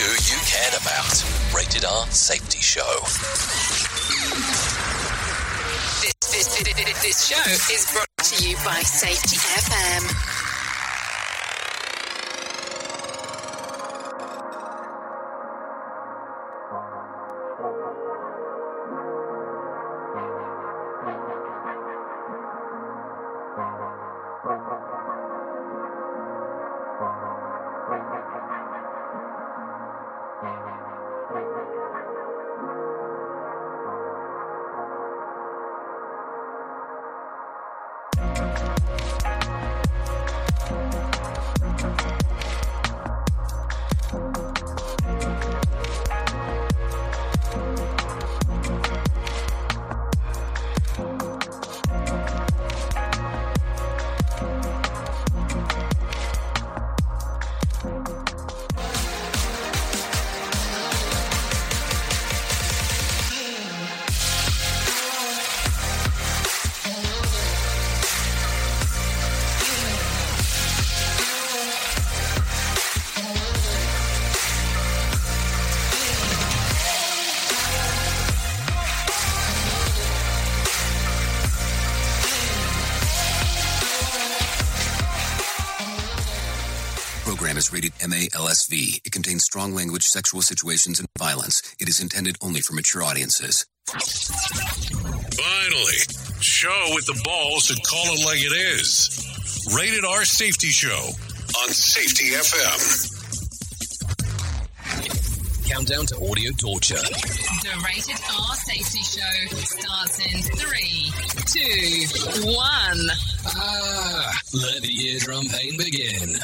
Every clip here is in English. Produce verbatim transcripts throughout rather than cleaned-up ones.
you you cared about. Rated R Safety Show. This, this, this, this show is brought to you by Safety F M. Rated M A L S V. It contains strong language, sexual situations, and violence. It is intended only for mature audiences. Finally, show with the balls to call it like it is. Rated R Safety Show on Safety F M. Countdown to audio torture. The Rated R Safety Show starts in three, two, one. Ah, let the eardrum pain begin.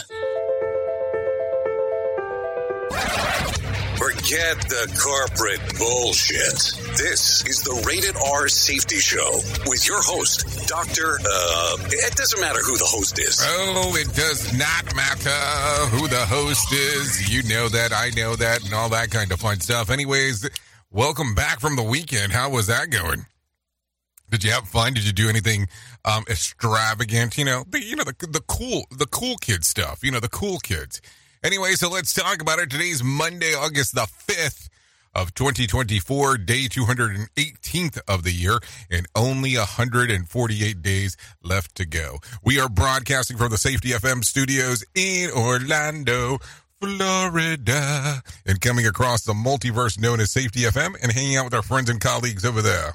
Forget the corporate bullshit. This is the Rated R Safety Show with your host, Doctor Uh, it doesn't matter who the host is. Oh, it does not matter who the host is. You know that, I know that, and all that kind of fun stuff. Anyways, welcome back from the weekend. How was that going? Did you have fun? Did you do anything um, extravagant? You know, the, you know the the cool the cool kid stuff. You know, the cool kids. Anyway, so let's talk about it. Today's Monday, August the fifth of twenty twenty-four, day two hundred eighteenth of the year, and only one hundred forty-eight days left to go. We are broadcasting from the Safety F M studios in Orlando, Florida, and coming across the multiverse known as Safety F M and hanging out with our friends and colleagues over there.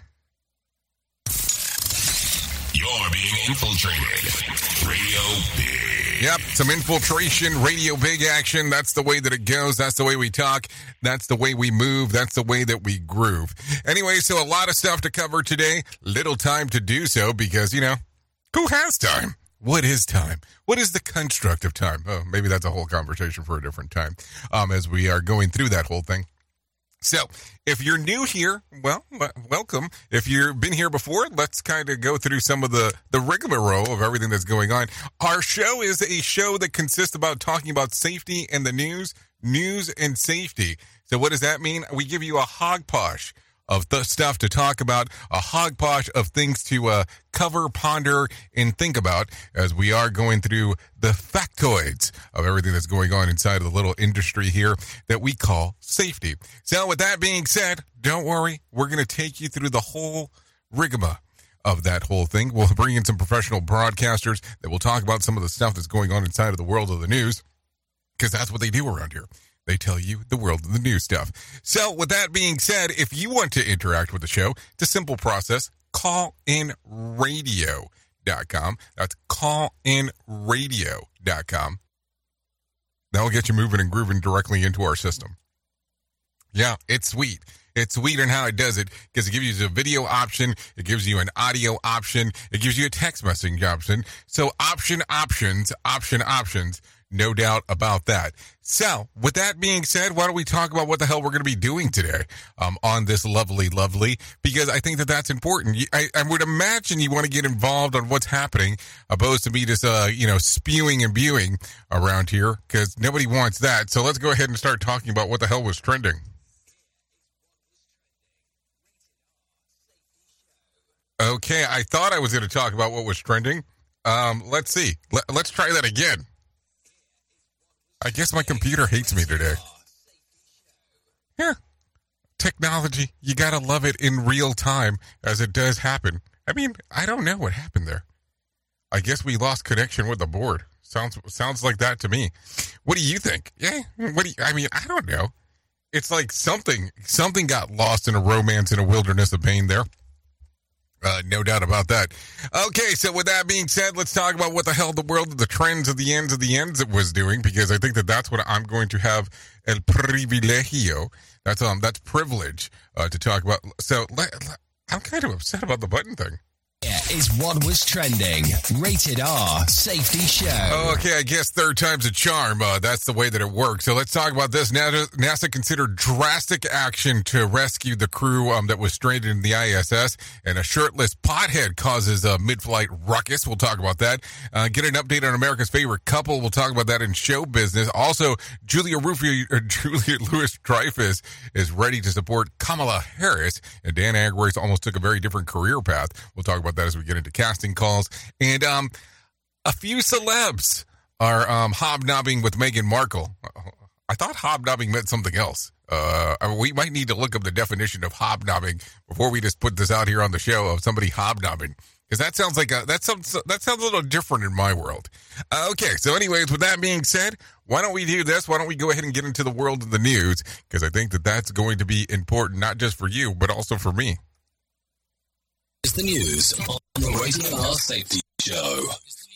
You're being infiltrated. Radio Big. Yep, some infiltration, radio big action. That's the way that it goes. That's the way we talk. That's the way we move. That's the way that we groove. Anyway, so a lot of stuff to cover today. Little time to do so because, you know, who has time? What is time? What is the construct of time? Oh, maybe that's a whole conversation for a different time um, as we are going through that whole thing. So, if you're new here, well, welcome. If you've been here before, let's kind of go through some of the, the rigmarole of everything that's going on. Our show is a show that consists about talking about safety and the news, news and safety. So what does that mean? We give you a hogposh of the stuff to talk about, a hogposh of things to uh, cover, ponder, and think about as we are going through the factoids of everything that's going on inside of the little industry here that we call safety. So with that being said, don't worry, we're going to take you through the whole rigmarole of that whole thing. We'll bring in some professional broadcasters that will talk about some of the stuff that's going on inside of the world of the news, because that's what they do around here. They tell you the world of the news stuff. So with that being said, if you want to interact with the show, it's a simple process. call in radio dot com. That's call in radio dot com. That'll get you moving and grooving directly into our system. Yeah, it's sweet. It's sweet in how it does it because it gives you a video option. It gives you an audio option. It gives you a text messaging option. So option options, option options. No doubt about that. So, with that being said, why don't we talk about what the hell we're going to be doing today um, on this lovely, lovely, because I think that that's important. I, I would imagine you want to get involved on what's happening, opposed to me just, uh, you know, spewing and viewing around here, because nobody wants that. So let's go ahead and start talking about what the hell was trending. Okay, I thought I was going to talk about what was trending. Um, let's see. Let, let's try that again. I guess my computer hates me today. Yeah. Technology, you gotta love it in real time as it does happen. I mean, I don't know what happened there. I guess we lost connection with the board. Sounds sounds like that to me. What do you think? Yeah, what do you, I mean, I don't know. It's like something something got lost in a romance in a wilderness of pain there. Uh, no doubt about that. Okay, so with that being said, let's talk about what the hell the world of the trends of the ends of the ends it was doing, because I think that that's what I'm going to have el privilegio. That's um that's privilege uh, to talk about. So le- le- I'm kind of upset about the button thing. Here is what was trending. Rated R Safety Show. Okay, I guess third time's a charm. Uh, that's the way that it works. So let's talk about this. NASA, NASA considered drastic action to rescue the crew um, that was stranded in the I S S, and a shirtless pothead causes a mid-flight ruckus. We'll talk about that. Uh, get an update on America's favorite couple. We'll talk about that in show business. Also, Julia Rufio, or Julia Louis-Dreyfus is ready to support Kamala Harris, and Dan Agwari's almost took a very different career path. We'll talk about that as we get into casting calls. And um, a few celebs are um, hobnobbing with Meghan Markle. I thought hobnobbing meant something else. Uh, I mean, we might need to look up the definition of hobnobbing before we just put this out here on the show of somebody hobnobbing, because that sounds like a that sounds that sounds a little different in my world. Uh, okay, so anyways, with that being said, why don't we do this? Why don't we go ahead and get into the world of the news? Because I think that that's going to be important, not just for you, but also for me. Is the news on the Rated R Safety Show.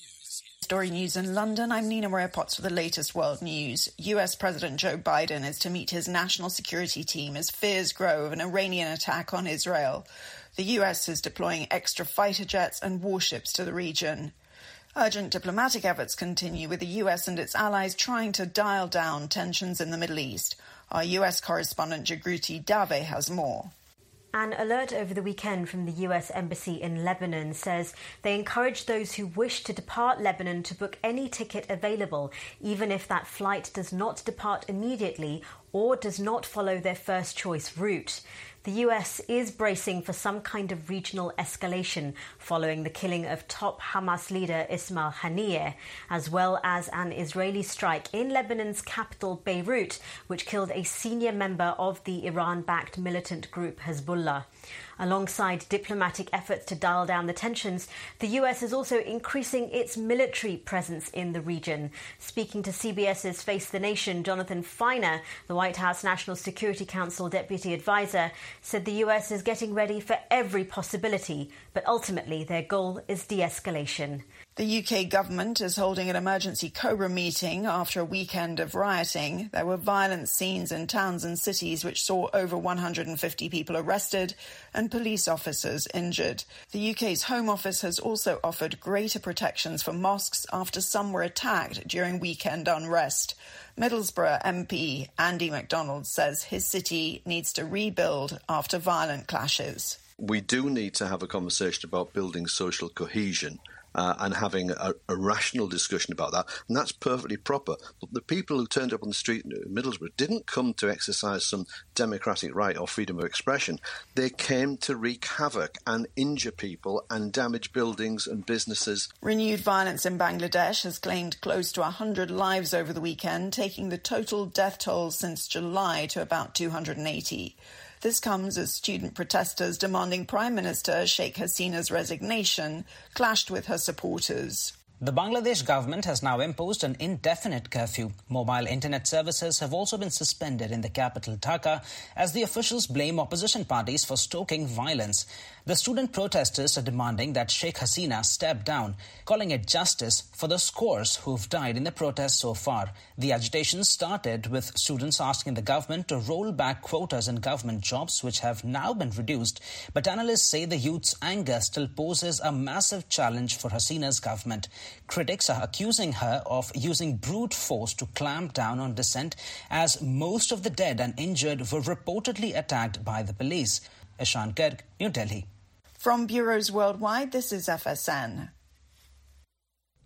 Story news in London. I'm Nina Maria Potts for the latest world news. U S President Joe Biden is to meet his national security team as fears grow of an Iranian attack on Israel. The U S is deploying extra fighter jets and warships to the region. Urgent diplomatic efforts continue, with the U S and its allies trying to dial down tensions in the Middle East. Our U S correspondent Jagruti Dave has more. An alert over the weekend from the U S Embassy in Lebanon says they encourage those who wish to depart Lebanon to book any ticket available, even if that flight does not depart immediately or does not follow their first choice route. The U S is bracing for some kind of regional escalation following the killing of top Hamas leader Ismail Haniyeh, as well as an Israeli strike in Lebanon's capital Beirut, which killed a senior member of the Iran-backed militant group Hezbollah. Alongside diplomatic efforts to dial down the tensions, the U S is also increasing its military presence in the region. Speaking to CBS's Face the Nation, Jonathan Feiner, the White House National Security Council deputy advisor, said the U S is getting ready for every possibility, but ultimately their goal is de-escalation. The U K government is holding an emergency COBRA meeting after a weekend of rioting. There were violent scenes in towns and cities which saw over one hundred fifty people arrested and police officers injured. The U K's Home Office has also offered greater protections for mosques after some were attacked during weekend unrest. Middlesbrough M P Andy MacDonald says his city needs to rebuild after violent clashes. We do need to have a conversation about building social cohesion. Uh, and having a, a rational discussion about that, and that's perfectly proper. But the people who turned up on the street in Middlesbrough didn't come to exercise some democratic right or freedom of expression. They came to wreak havoc and injure people and damage buildings and businesses. Renewed violence in Bangladesh has claimed close to one hundred lives over the weekend, taking the total death toll since July to about two hundred eighty. This comes as student protesters demanding Prime Minister Sheikh Hasina's resignation clashed with her supporters. The Bangladesh government has now imposed an indefinite curfew. Mobile internet services have also been suspended in the capital Dhaka as the officials blame opposition parties for stoking violence. The student protesters are demanding that Sheikh Hasina step down, calling it justice for the scores who've died in the protests so far. The agitation started with students asking the government to roll back quotas in government jobs, which have now been reduced. But analysts say the youth's anger still poses a massive challenge for Hasina's government. Critics are accusing her of using brute force to clamp down on dissent, as most of the dead and injured were reportedly attacked by the police. Ishan Garg, New Delhi. From bureaus worldwide, this is F S N.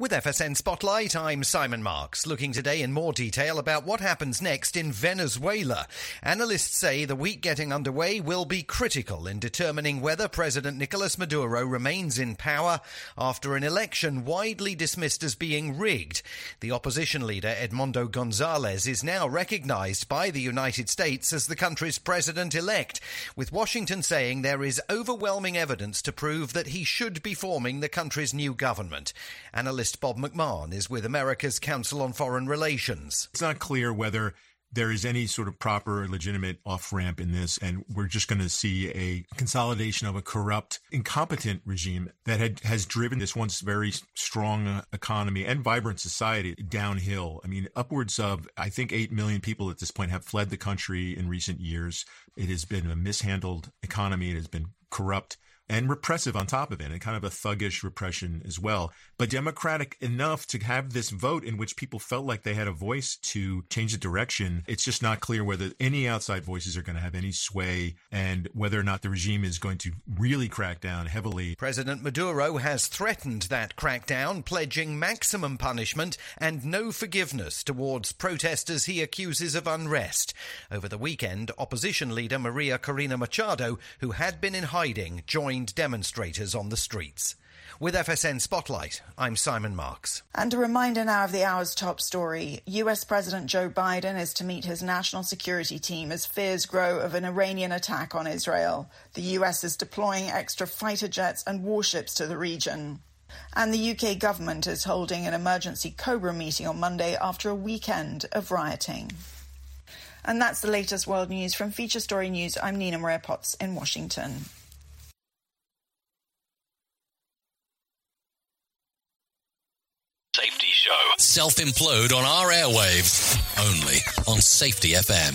With F S N Spotlight, I'm Simon Marks, looking today in more detail about what happens next in Venezuela. Analysts say the week getting underway will be critical in determining whether President Nicolas Maduro remains in power after an election widely dismissed as being rigged. The opposition leader, Edmundo Gonzalez, is now recognized by the United States as the country's president-elect, with Washington saying there is overwhelming evidence to prove that he should be forming the country's new government. Analyst Bob McMahon is with America's Council on Foreign Relations. It's not clear whether there is any sort of proper, legitimate off-ramp in this, and we're just going to see a consolidation of a corrupt, incompetent regime that had, has driven this once very strong economy and vibrant society downhill. I mean, upwards of, I think, eight million people at this point have fled the country in recent years. It has been a mishandled economy. It has been corrupt and repressive on top of it, and kind of a thuggish repression as well. But democratic enough to have this vote in which people felt like they had a voice to change the direction. It's just not clear whether any outside voices are going to have any sway and whether or not the regime is going to really crack down heavily. President Maduro has threatened that crackdown, pledging maximum punishment and no forgiveness towards protesters he accuses of unrest. Over the weekend, opposition leader Maria Corina Machado, who had been in hiding, joined demonstrators on the streets. With F S N Spotlight, I'm Simon Marks. And a reminder now of the hour's top story. U S President Joe Biden is to meet his national security team as fears grow of an Iranian attack on Israel. The U S is deploying extra fighter jets and warships to the region. And the U K government is holding an emergency Cobra meeting on Monday after a weekend of rioting. And that's the latest world news from Feature Story News. I'm Nina Maria Potts in Washington. Safety Show. Self-implode on our airwaves. Only on Safety F M.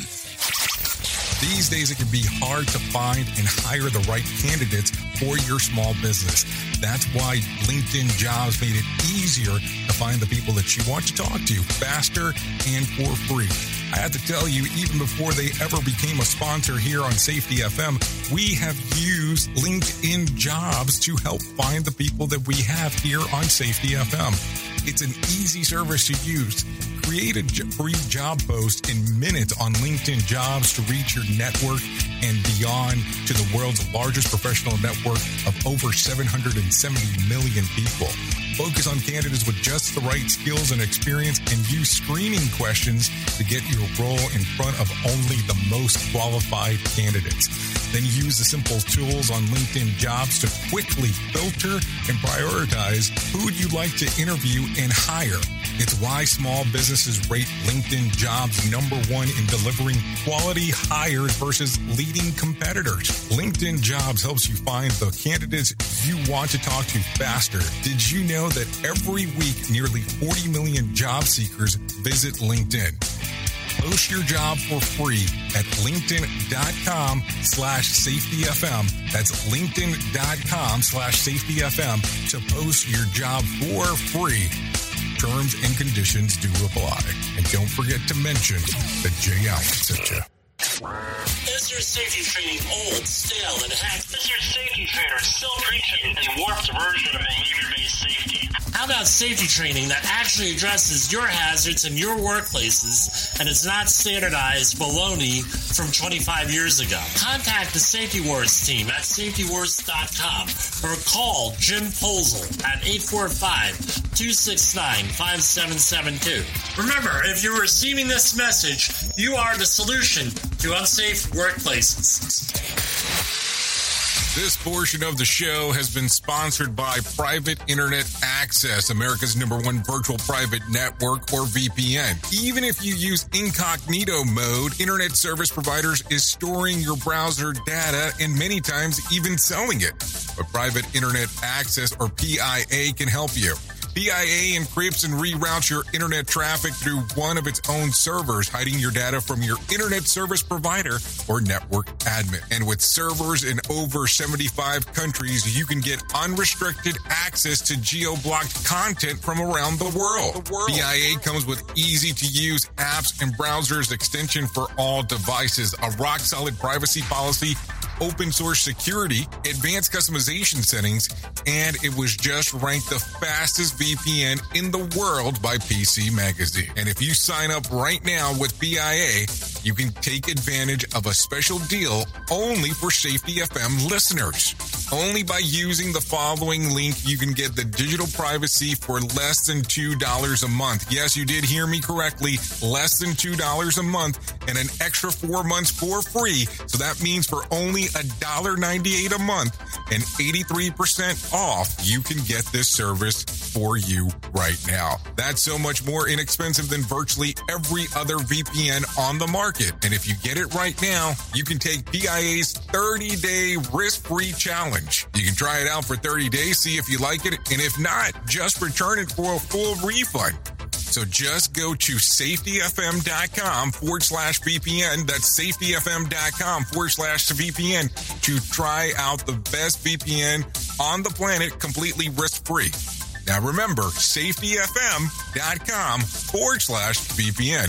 These days, it can be hard to find and hire the right candidates for your small business. That's why LinkedIn Jobs made it easier to find the people that you want to talk to faster and for free. I have to tell you, even before they ever became a sponsor here on Safety F M, we have used LinkedIn Jobs to help find the people that we have here on Safety F M. It's an easy service to use. Create a free job post in minutes on LinkedIn Jobs to reach your network and beyond to the world's largest professional network of over seven hundred seventy million people. Focus on candidates with just the right skills and experience and use screening questions to get your role in front of only the most qualified candidates. Then use the simple tools on LinkedIn Jobs to quickly filter and prioritize who you'd like to interview and hire. It's why small businesses rate LinkedIn Jobs number one in delivering quality hires versus leading competitors. LinkedIn Jobs helps you find the candidates you want to talk to faster. Did you know that every week nearly forty million job seekers visit LinkedIn? Post your job for free at linkedin.com slash safetyfm. That's linkedin.com slash safetyfm to post your job for free. Terms and conditions do apply. And don't forget to mention that Jay Allen sent you. Is your safety training old, stale, and hacked? Is your safety trainer still preaching a warped version of behavior-based safety? How about safety training that actually addresses your hazards in your workplaces and is not standardized baloney from twenty-five years ago? Contact the Safety Wars team at safety wars dot com or call Jim Posel at eight four five, two six nine, five seven seven two. Remember, if you're receiving this message, you are the solution to unsafe workplaces. This portion of the show has been sponsored by Private Internet Access, America's number one virtual private network, or V P N. Even if you use incognito mode, internet service providers is storing your browser data and many times even selling it. But Private Internet Access, or P I A, can help you. P I A encrypts and reroutes your internet traffic through one of its own servers, hiding your data from your internet service provider or network admin. And with servers in over seventy-five countries, you can get unrestricted access to geo-blocked content from around the world. The world. P I A comes with easy-to-use apps and browsers extension for all devices, a rock-solid privacy policy, open source security, advanced customization settings, and it was just ranked the fastest V P N in the world by P C Magazine. And if you sign up right now with B I A, you can take advantage of a special deal only for Safety F M listeners. Only by using the following link, you can get the digital privacy for less than two dollars a month. Yes, you did hear me correctly. Less than two dollars a month and an extra four months for free. So that means for only one dollar and ninety-eight cents a month and eighty-three percent off, you can get this service for you right now. That's so much more inexpensive than virtually every other V P N on the market. And if you get it right now, you can take P I A's thirty-day risk-free challenge. You can try it out for thirty days, see if you like it, and if not, just return it for a full refund. So just go to safetyfm.com forward slash VPN. That's safetyfm.com forward slash VPN to try out the best V P N on the planet completely risk-free. Now remember, safetyfm.com forward slash VPN.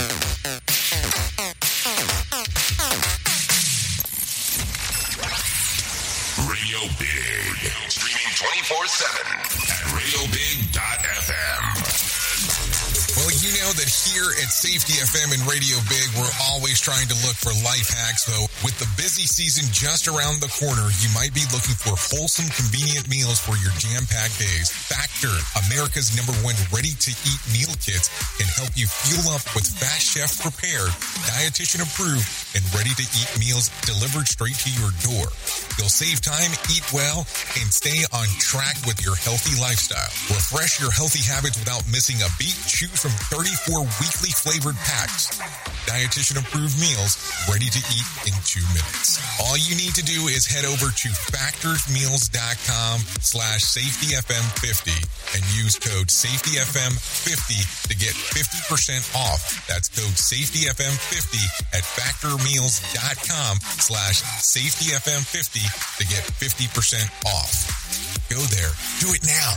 Radio Big. Streaming twenty-four seven at radio big dot f m. Well, you know that here at Safety F M and Radio Big, we're always trying to look for life hacks. So with the busy season just around the corner, you might be looking for wholesome, convenient meals for your jam-packed days. Factor, America's number one ready-to-eat meal kits, can help you fuel up with fast chef-prepared, dietitian-approved, and ready-to-eat meals delivered straight to your door. You'll save time, eat well, and stay on track with your healthy lifestyle. Refresh your healthy habits without missing a beat. Choose from thirty-four weekly flavored packs. Dietitian-approved meals ready to eat in two minutes. All you need to do is head over to factorsmeals.com slash safetyfm50 and use code safetyfm fifty to get fifty percent off. That's code safetyfm fifty at factormeals.com slash safetyfm50 to get fifty percent off. Go there. Do it now.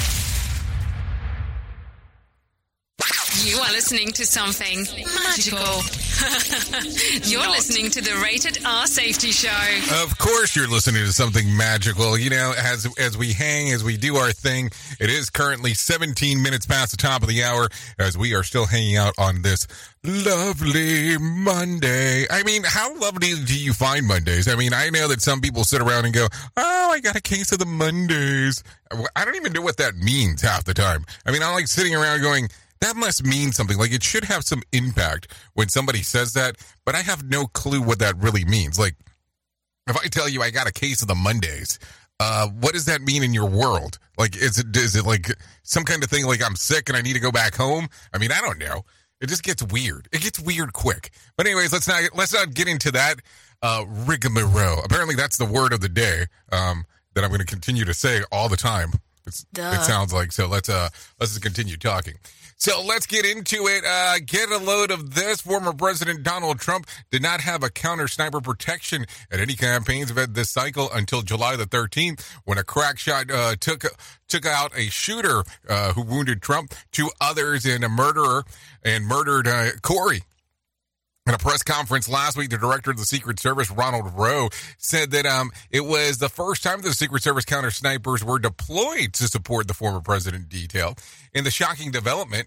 You are listening to something magical. You're Not. listening to the Rated R Safety Show. Of course you're listening to something magical. You know, as as we hang, as we do our thing, it is currently seventeen minutes past the top of the hour as we are still hanging out on this lovely Monday. I mean, how lovely do you find Mondays? I mean, I know that some people sit around and go, oh, I got a case of the Mondays. I don't even know what that means half the time. I mean, I'm like sitting around going, that must mean something. Like, it should have some impact when somebody says that, but I have no clue what that really means. Like, if I tell you I got a case of the Mondays, uh, what does that mean in your world? Like, is it is it like some kind of thing like I'm sick and I need to go back home? I mean, I don't know. It just gets weird. It gets weird quick. But anyways, let's not let's not get into that uh, rigmarole. Apparently, that's the word of the day um, that I'm going to continue to say all the time. It's, it sounds like so. Let's uh let's just continue talking. So let's get into it. Uh, get a load of this. Former President Donald Trump did not have a counter sniper protection at any campaigns event this cycle until July the thirteenth, when a crack shot uh, took took out a shooter uh, who wounded Trump, two others, and a murderer, and murdered uh, Corey. In a press conference last week, the director of the Secret Service, Ronald Rowe, said that um, it was the first time the Secret Service counter snipers were deployed to support the former president detail. In the shocking development,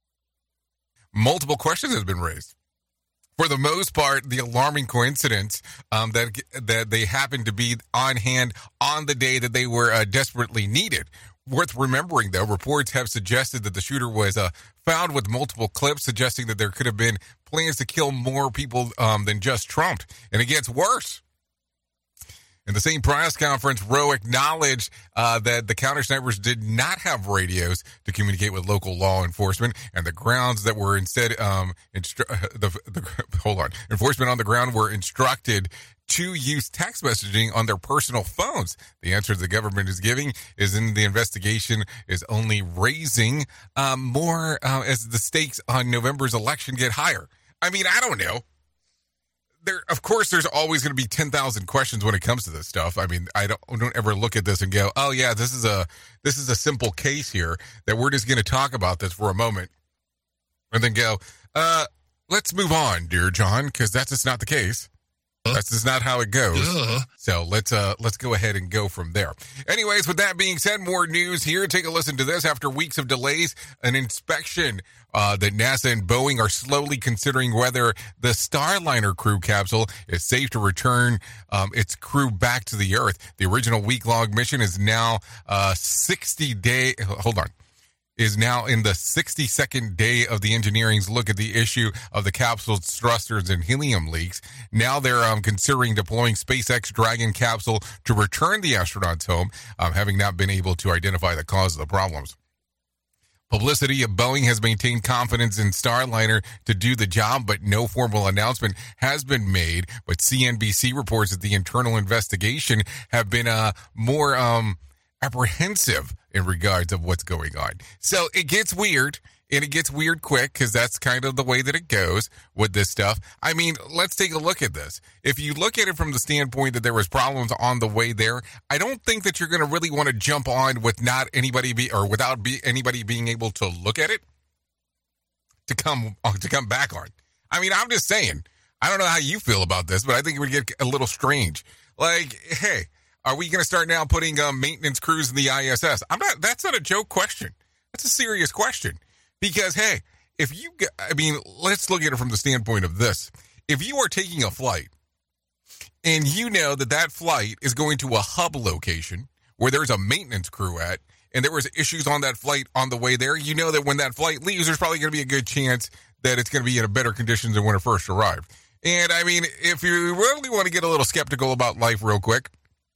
multiple questions have been raised. For the most part, the alarming coincidence um, that that they happened to be on hand on the day that they were uh, desperately needed. Worth remembering, though, reports have suggested that the shooter was uh, found with multiple clips, suggesting that there could have been plans to kill more people um, than just Trump. And it gets worse. In the same press conference, Rowe acknowledged uh, that the counter snipers did not have radios to communicate with local law enforcement, and the grounds that were instead um, instru- the, the hold on enforcement on the ground were instructed to use text messaging on their personal phones. The answer the government is giving is in the investigation is only raising um, more uh, as the stakes on November's election get higher. I mean, I don't know. There, of course, there's always going to be ten thousand questions when it comes to this stuff. I mean, I don't, don't ever look at this and go, oh, yeah, this is a this is a simple case here that we're just going to talk about this for a moment and then go, uh, let's move on, dear John, because that's just not the case. That's just not how it goes. Duh. So let's uh let's go ahead and go from there. Anyways, with that being said, more news here. Take a listen to this. After weeks of delays, an inspection uh, that NASA and Boeing are slowly considering whether the Starliner crew capsule is safe to return um, its crew back to the Earth. The original week-long mission is now uh, sixty day. Hold on. is now in the sixty-second day of the engineering's look at the issue of the capsule's thrusters and helium leaks. Now they're um, considering deploying SpaceX Dragon capsule to return the astronauts home, um, having not been able to identify the cause of the problems. Publicity of Boeing has maintained confidence in Starliner to do the job, but no formal announcement has been made. But C N B C reports that the internal investigation have been uh, more um, apprehensive in regards of what's going on. So it gets weird, and it gets weird quick, because that's kind of the way that it goes with this stuff. I mean, let's take a look at this. If you look at it from the standpoint that there was problems on the way there, I don't think that you're going to really want to jump on with not anybody be or without be, anybody being able to look at it to come to come back on. I mean, I'm just saying. I don't know how you feel about this, but I think it would get a little strange. Like, hey, are we going to start now putting um, maintenance crews in the I S S? I'm not. That's not a joke question. That's a serious question. Because, hey, if you get, I mean, let's look at it from the standpoint of this. If you are taking a flight and you know that that flight is going to a hub location where there's a maintenance crew at, and there was issues on that flight on the way there, you know that when that flight leaves, there's probably going to be a good chance that it's going to be in a better condition than when it first arrived. And, I mean, if you really want to get a little skeptical about life real quick,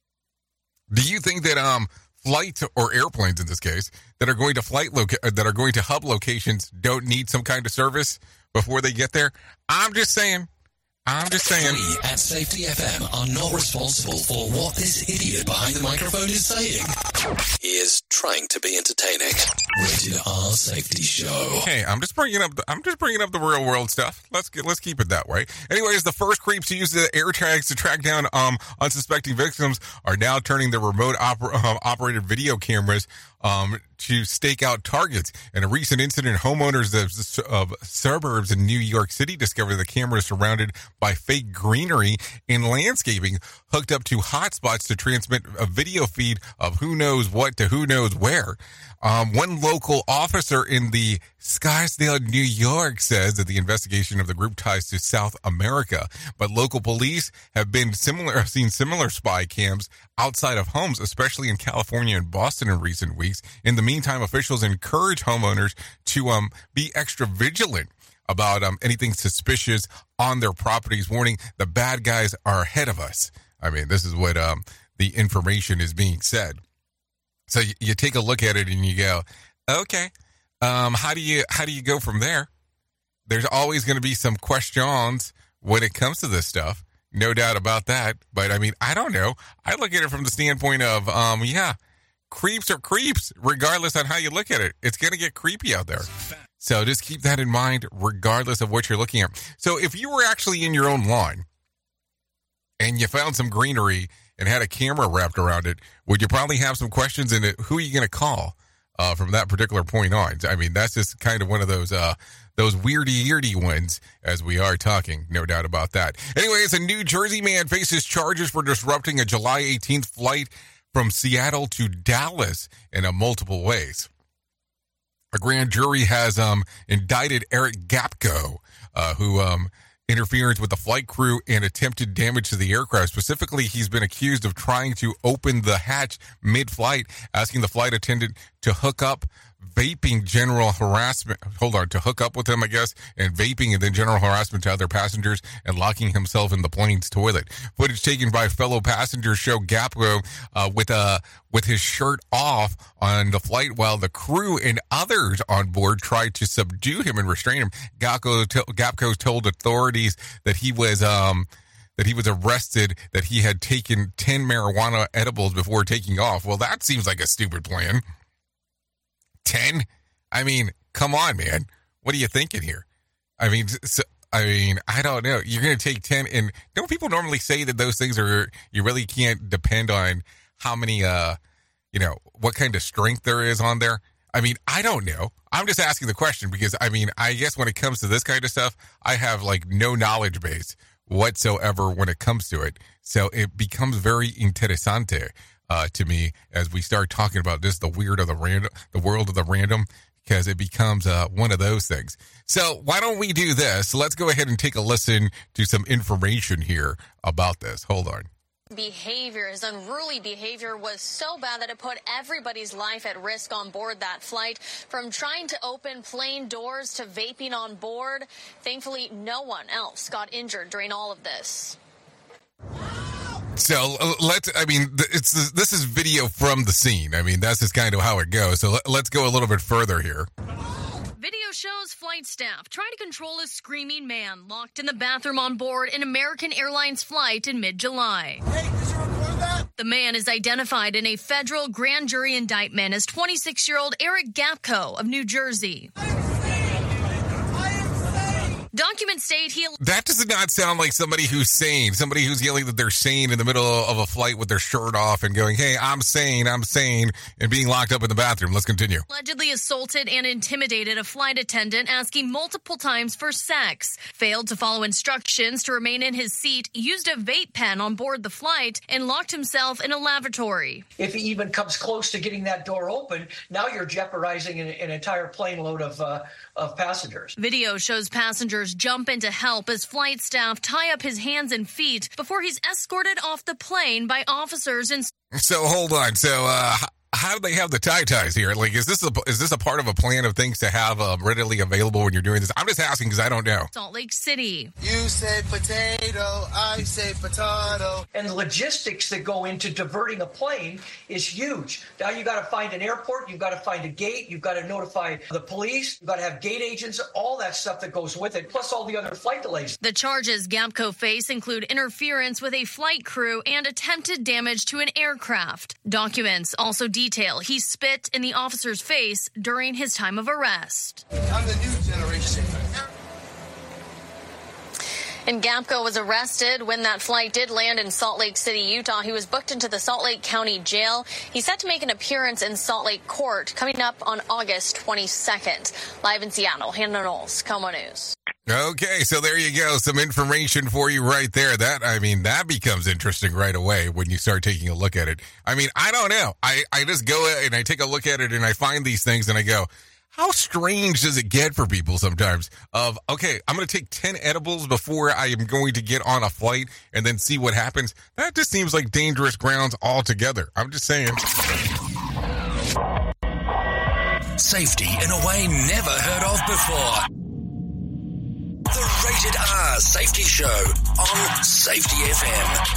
do you think that um flights or airplanes in this case that are going to flight loca- that are going to hub locations don't need some kind of service before they get there? I'm just saying. I'm just saying. We at Safety F M are not responsible for what this idiot behind the microphone is saying. He is trying to be entertaining. Rated R Safety Show. Hey, I'm just bringing up. The, I'm just bringing up the real world stuff. Let's get. Let's keep it that way. Anyways, the first creeps to use the air tags to track down um unsuspecting victims are now turning their remote oper- uh, operated video cameras um to stake out targets. In a recent incident, homeowners of, of suburbs in New York City discovered the cameras surrounded by fake greenery and landscaping hooked up to hotspots to transmit a video feed of who knows what to who knows where. Um, one local officer in the Scarsdale, New York, says that the investigation of the group ties to South America, but local police have been similar, have seen similar spy cams outside of homes, especially in California and Boston in recent weeks. In the meantime, officials encourage homeowners to um be extra vigilant about um anything suspicious on their properties, warning the bad guys are ahead of us. I mean, this is what um the information is being said. So you, you take a look at it and you go, okay, um, how do you how do you go from there? There's always going to be some questions when it comes to this stuff, no doubt about that. But I mean, I don't know. I look at it from the standpoint of, um, yeah, creeps are creeps, regardless on how you look at it. It's going to get creepy out there. So just keep that in mind, regardless of what you're looking at. So if you were actually in your own lawn and you found some greenery and had a camera wrapped around it, would you probably have some questions in it? Who are you going to call uh, from that particular point on? I mean, that's just kind of one of those uh, those weirdy-eardy ones as we are talking, no doubt about that. Anyways, a New Jersey man faces charges for disrupting a July eighteenth flight from Seattle to Dallas in a multiple ways. A grand jury has um, indicted Eric Gapko, uh, who... Um, interference with the flight crew and attempted damage to the aircraft. Specifically, he's been accused of trying to open the hatch mid-flight, asking the flight attendant to hook up, vaping general harassment, hold on, to hook up with him, I guess, and vaping and then general harassment to other passengers and locking himself in the plane's toilet. Footage taken by fellow passengers show Gapko uh, with a with his shirt off on the flight while the crew and others on board tried to subdue him and restrain him. Gapko, t- Gapko told authorities that he was um that he was arrested, that he had taken ten marijuana edibles before taking off. Well, that seems like a stupid plan. ten? I mean, come on, man. What are you thinking here? I mean, so, I mean, I don't know. You're going to take ten, and don't people normally say that those things are, you really can't depend on how many, uh, you know, what kind of strength there is on there? I mean, I don't know. I'm just asking the question because, I mean, I guess when it comes to this kind of stuff, I have, like, no knowledge base whatsoever when it comes to it. So it becomes very interesante uh, to me as we start talking about this, the weird of the random, the world of the random, because it becomes uh, one of those things. So why don't we do this? Let's go ahead and take a listen to some information here about this. Hold on. Behavior, his unruly behavior was so bad that it put everybody's life at risk on board that flight. From trying to open plane doors to vaping on board, thankfully no one else got injured during all of this. So uh, let's, I mean, it's this is video from the scene. I mean, that's just kind of how it goes. So let, let's go a little bit further here. Video shows flight staff trying to control a screaming man locked in the bathroom on board an American Airlines flight in mid-July. Hey, did you record that? The man is identified in a federal grand jury indictment as twenty-six-year-old Eric Gapko of New Jersey. Documents state he... That does not sound like somebody who's sane. Somebody who's yelling that they're sane in the middle of a flight with their shirt off and going, hey, I'm sane, I'm sane, and being locked up in the bathroom. Let's continue. Allegedly assaulted and intimidated a flight attendant, asking multiple times for sex. Failed to follow instructions to remain in his seat, used a vape pen on board the flight, and locked himself in a lavatory. If he even comes close to getting that door open, now you're jeopardizing an, an entire plane load of, uh, of passengers. Video shows passengers jump in to help as flight staff tie up his hands and feet before he's escorted off the plane by officers. And so hold on. So uh, how do they have the tie ties here? Like, is this a, is this a part of a plan of things to have uh, readily available when you're doing this? I'm just asking because I don't know. Salt Lake City. You say potato, I say potato. And the logistics that go into diverting a plane is huge. Now you got to find an airport, you've got to find a gate, you've got to notify the police, you've got to have gate agents, all that stuff that goes with it, plus all the other flight delays. The charges Gapko face include interference with a flight crew and attempted damage to an aircraft. Documents also detail he spit in the officer's face during his time of arrest. I'm the new generation. And Gapko was arrested when that flight did land in Salt Lake City, Utah. He was booked into the Salt Lake County Jail. He's set to make an appearance in Salt Lake Court coming up on August twenty-second. Live in Seattle, Hannah Knowles, KOMO News. Okay, so there you go. Some information for you right there. That, I mean, that becomes interesting right away when you start taking a look at it. I mean, I don't know. I, I just go and I take a look at it and I find these things and I go, how strange does it get for people sometimes of, okay, I'm going to take ten edibles before I am going to get on a flight and then see what happens? That just seems like dangerous grounds altogether. I'm just saying. Safety in a way never heard of before. The Rated R Safety Show on Safety F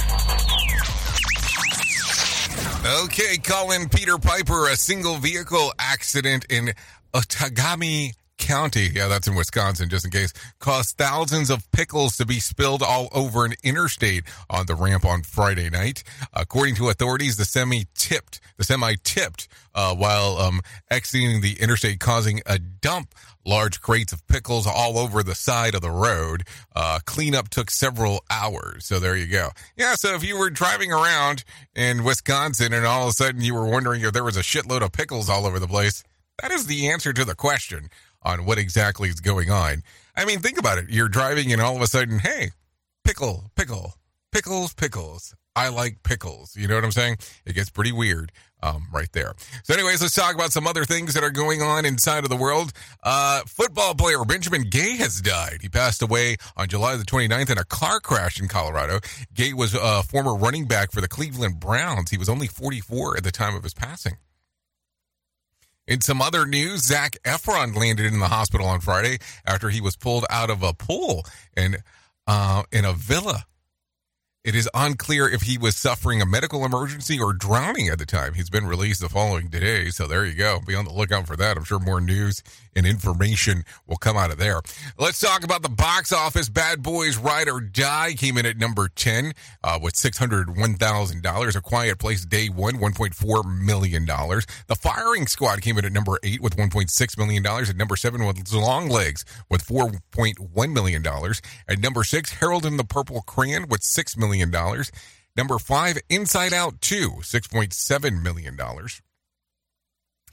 M. Okay, Colin Peter Piper, a single vehicle accident in Outagamie County, yeah, that's in Wisconsin, just in case, caused thousands of pickles to be spilled all over an interstate on the ramp on Friday night. According to authorities, the semi tipped, the semi tipped uh, while um, exiting the interstate, causing a dump. Large crates of pickles all over the side of the road. Uh, cleanup took several hours. So there you go. Yeah, so if you were driving around in Wisconsin and all of a sudden you were wondering if there was a shitload of pickles all over the place, that is the answer to the question on what exactly is going on. I mean, think about it. You're driving and all of a sudden, hey, pickle, pickle, pickles, pickles. I like pickles. You know what I'm saying? It gets pretty weird um, right there. So anyways, let's talk about some other things that are going on inside of the world. Uh, football player Benjamin Gay has died. He passed away on July the twenty-ninth in a car crash in Colorado. Gay was a former running back for the Cleveland Browns. He was only forty-four at the time of his passing. In some other news, Zac Efron landed in the hospital on Friday after he was pulled out of a pool in, uh, in a villa. It is unclear if he was suffering a medical emergency or drowning at the time. He's been released the following day, so there you go. Be on the lookout for that. I'm sure more news and information will come out of there. Let's talk about the box office. Bad Boys Ride or Die came in at number ten uh, with six hundred one thousand dollars. A Quiet Place Day One, one point four million dollars. The Firing Squad came in at number eight with one point six million dollars. At number seven was Long Legs with four point one million dollars. At number six, Harold and the Purple Crayon with six million dollars. Number five, Inside Out two, six point seven million dollars.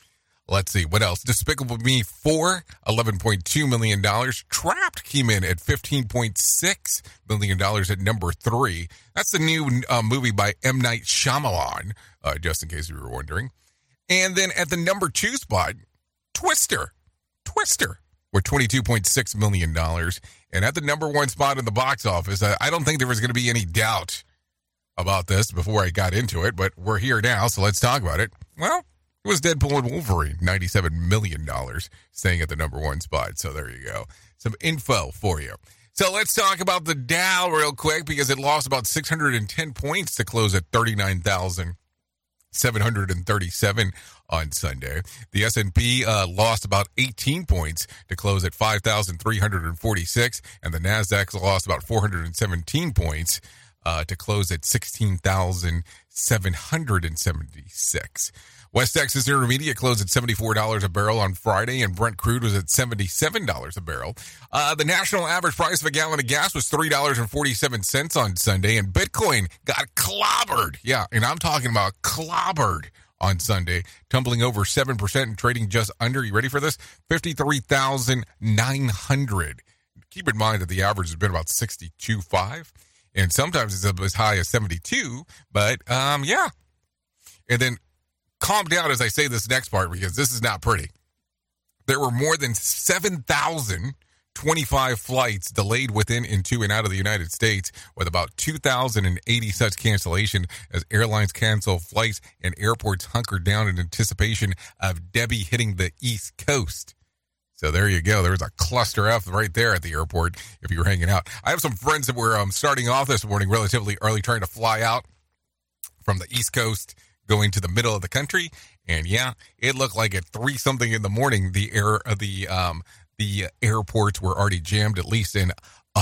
Let's see, what else? Despicable Me four, eleven point two million dollars. Trapped came in at fifteen point six million dollars at number three. That's the new uh, movie by M. Night Shyamalan, uh, just in case you were wondering. And then at the number two spot, Twister. Twister. With twenty-two point six million dollars. And at the number one spot in the box office, I, I don't think there was going to be any doubt about this before I got into it, but we're here now, so let's talk about it. Well, it was Deadpool and Wolverine, ninety-seven million dollars, staying at the number one spot. So there you go. Some info for you. So let's talk about the Dow real quick, because it lost about six hundred ten points to close at thirty-nine thousand seven hundred thirty-seven on Sunday. The S and P uh, lost about eighteen points to close at five thousand three hundred forty-six, and the NASDAQ lost about four hundred seventeen points uh, to close at sixteen thousand seven hundred seventy-six. West Texas Intermediate closed at seventy-four dollars a barrel on Friday, and Brent crude was at seventy-seven dollars a barrel. Uh, the national average price of a gallon of gas was three dollars and forty-seven cents on Sunday, and Bitcoin got clobbered. Yeah, and I'm talking about clobbered on Sunday, tumbling over seven percent and trading just under, you ready for this? fifty-three thousand nine hundred. Keep in mind that the average has been about sixty-two point five, and sometimes it's up as high as seventy-two, but um, yeah. And then calm down as I say this next part, because this is not pretty. There were more than seven thousand twenty-five flights delayed within and to and out of the United States, with about two thousand eighty such cancellation as airlines cancel flights and airports hunker down in anticipation of Debbie hitting the East Coast. So there you go. There's a cluster F right there at the airport if you were hanging out. I have some friends that were um, starting off this morning relatively early, trying to fly out from the East Coast going to the middle of the country, and yeah, it looked like at three something in the morning, the air, uh, the um, the airports were already jammed. At least in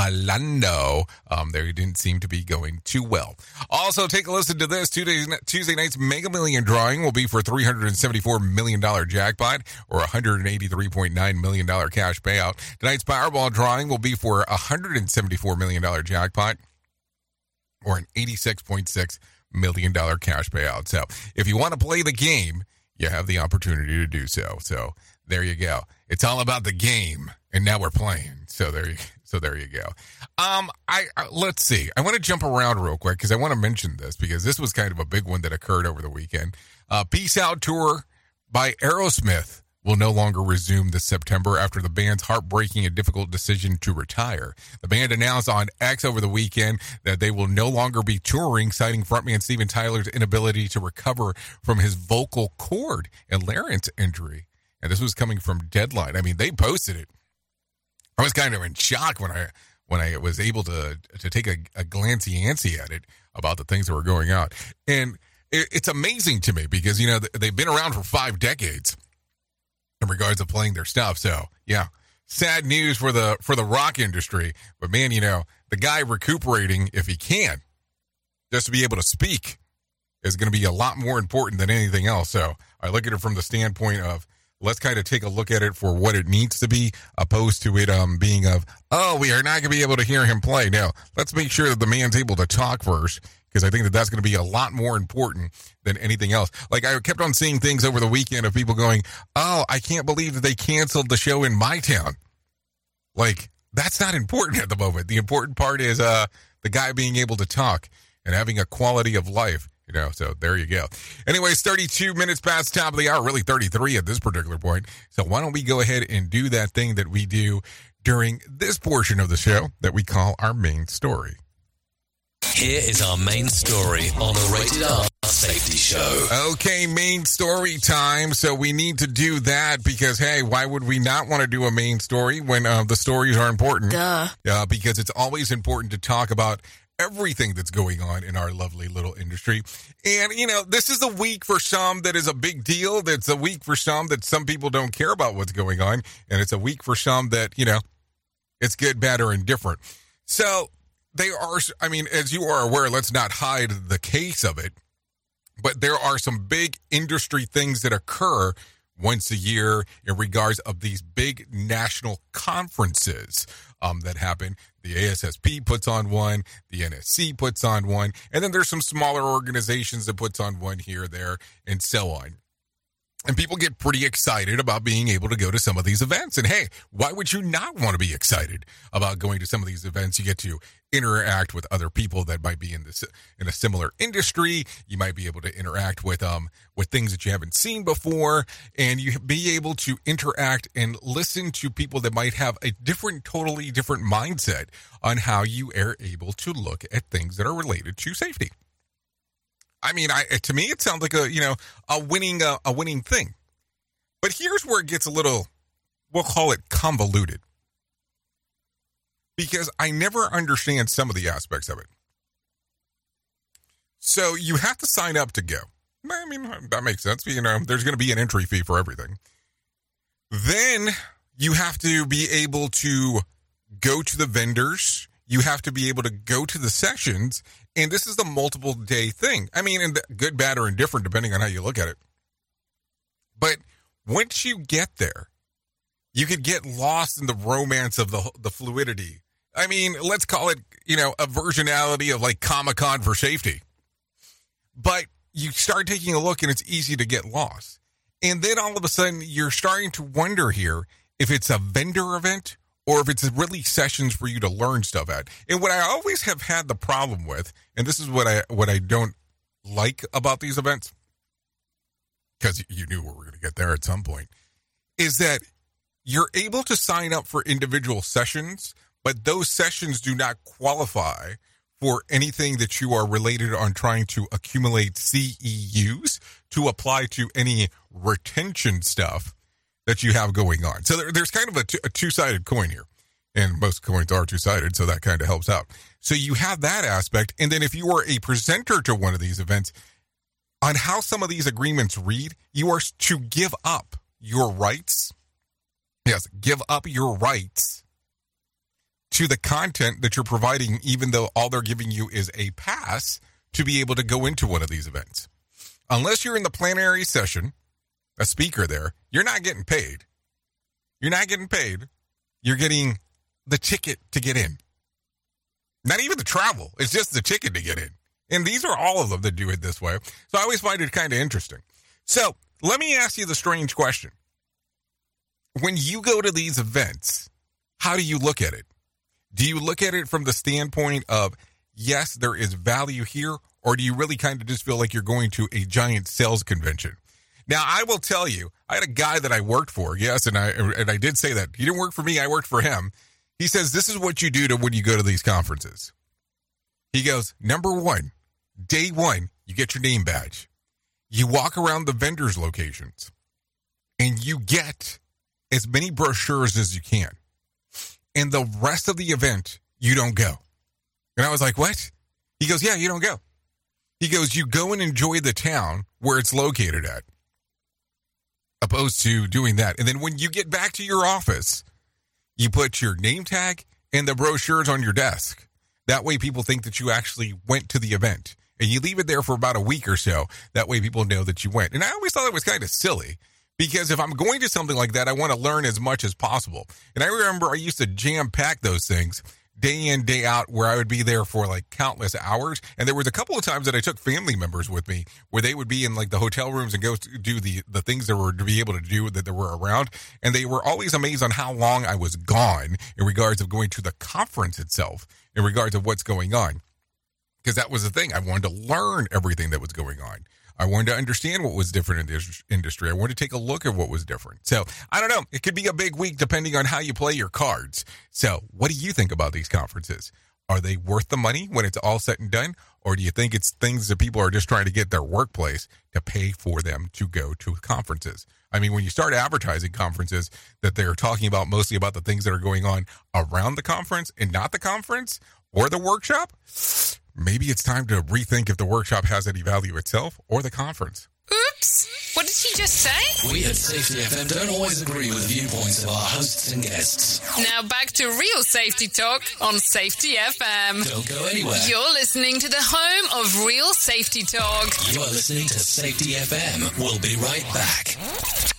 Orlando, um, they didn't seem to be going too well. Also, take a listen to this. Tuesday, Tuesday night's Mega Million drawing will be for three hundred seventy-four million dollars jackpot, or one hundred eighty-three point nine million dollars cash payout. Tonight's Powerball drawing will be for a one hundred seventy-four million dollars jackpot, or an eighty-six point six million dollars cash payout. So if you want to play the game, you have the opportunity to do so. So there you go. It's all about the game, and now we're playing. So there you so there you go. Um, I uh, let's see. I want to jump around real quick because I want to mention this, because this was kind of a big one that occurred over the weekend. Uh, Peace Out tour by Aerosmith will no longer resume this September after the band's heartbreaking and difficult decision to retire. The band announced on X over the weekend that they will no longer be touring, citing frontman Steven Tyler's inability to recover from his vocal cord and larynx injury. And this was coming from Deadline. I mean, they posted it. I was kind of in shock when I when I was able to to take a, a glancey-ancy at it about the things that were going on. And it, it's amazing to me because, you know, they've been around for five decades in regards to playing their stuff. So, yeah, sad news for the for the rock industry. But, man, you know, the guy recuperating, if he can, just to be able to speak is going to be a lot more important than anything else. So I look at it from the standpoint of, let's kind of take a look at it for what it needs to be, opposed to it um, being of, oh, we are not going to be able to hear him play. Now, let's make sure that the man's able to talk first, because I think that that's going to be a lot more important than anything else. Like, I kept on seeing things over the weekend of people going, oh, I can't believe that they canceled the show in my town. Like, that's not important at the moment. The important part is uh, the guy being able to talk and having a quality of life. You know, so there you go. Anyways, thirty-two minutes past the top of the hour, really thirty-three at this particular point. So why don't we go ahead and do that thing that we do during this portion of the show that we call our main story. Here is our main story on the Rated R Safety Show. Okay, main story time. So we need to do that because, hey, why would we not want to do a main story when uh, the stories are important? Duh. Uh, because it's always important to talk about everything that's going on in our lovely little industry. And, you know, this is a week for some that is a big deal. That's a week for some that some people don't care about what's going on. And it's a week for some that, you know, it's good, bad, or indifferent. So they are, I mean, as you are aware, let's not hide the case of it, but there are some big industry things that occur once a year in regards of these big national conferences um, that happen. The A S S P puts on one, the N S C puts on one, and then there's some smaller organizations that puts on one here, there, and so on. And people get pretty excited about being able to go to some of these events. And hey, why would you not want to be excited about going to some of these events? You get to interact with other people that might be in this in a similar industry. You might be able to interact with um with things that you haven't seen before, and you be able to interact and listen to people that might have a different, totally different mindset on how you are able to look at things that are related to safety. I mean, I, to me, it sounds like a, you know, a winning, uh, a winning thing. But here's where it gets a little, we'll call it convoluted. Because I never understand some of the aspects of it. So you have to sign up to go. I mean, that makes sense. You know, there's going to be an entry fee for everything. Then you have to be able to go to the vendors. You have to be able to go to the sessions. And this is the multiple day thing. I mean, and good, bad, or indifferent, depending on how you look at it. But once you get there, you could get lost in the romance of the the fluidity. I mean, let's call it, you know, a versionality of like Comic-Con for safety. But you start taking a look and it's easy to get lost. And then all of a sudden, you're starting to wonder here if it's a vendor event or if it's really sessions for you to learn stuff at. And what I always have had the problem with, and this is what I what I don't like about these events, because you knew we were going to get there at some point, is that you're able to sign up for individual sessions, but those sessions do not qualify for anything that you are related on trying to accumulate C E Us to apply to any retention stuff that you have going on. So there, there's kind of a, t- a two-sided coin here. And most coins are two-sided, so that kind of helps out. So you have that aspect. And then if you are a presenter to one of these events, on how some of these agreements read, you are to give up your rights. Yes, give up your rights to the content that you're providing, even though all they're giving you is a pass to be able to go into one of these events. Unless you're in the plenary session, a speaker there, you're not getting paid. You're not getting paid. You're getting the ticket to get in. Not even the travel. It's just the ticket to get in. And these are all of them that do it this way. So I always find it kind of interesting. So let me ask you the strange question. When you go to these events, how do you look at it? Do you look at it from the standpoint of, yes, there is value here, or do you really kind of just feel like you're going to a giant sales convention? Now, I will tell you, I had a guy that I worked for, yes, and I and I did say that. He didn't work for me, I worked for him. He says, this is what you do to when you go to these conferences. He goes, number one, day one, you get your name badge. You walk around the vendors' locations, and you get as many brochures as you can. And the rest of the event, you don't go. And I was like, what? He goes, yeah, you don't go. He goes, you go and enjoy the town where it's located at, opposed to doing that. And then when you get back to your office, you put your name tag and the brochures on your desk. That way people think that you actually went to the event. And you leave it there for about a week or so. That way people know that you went. And I always thought it was kind of silly, because if I'm going to something like that, I want to learn as much as possible. And I remember I used to jam-pack those things day in, day out, where I would be there for like countless hours. And there was a couple of times that I took family members with me where they would be in like the hotel rooms and go to do the, the things that were to be able to do that there were around. And they were always amazed on how long I was gone in regards of going to the conference itself, in regards of what's going on. Because that was the thing. I wanted to learn everything that was going on. I wanted to understand what was different in this industry. I wanted to take a look at what was different. So, I don't know. It could be a big week depending on how you play your cards. So, what do you think about these conferences? Are they worth the money when it's all said and done? Or do you think it's things that people are just trying to get their workplace to pay for them to go to conferences? I mean, when you start advertising conferences that they're talking about mostly about the things that are going on around the conference and not the conference or the workshop, maybe it's time to rethink if the workshop has any value itself or the conference. Oops! What did he just say? We at Safety F M don't always agree with viewpoints of our hosts and guests. Now back to real safety talk on Safety F M. Don't go anywhere. You're listening to the home of real safety talk. You are listening to Safety F M. We'll be right back.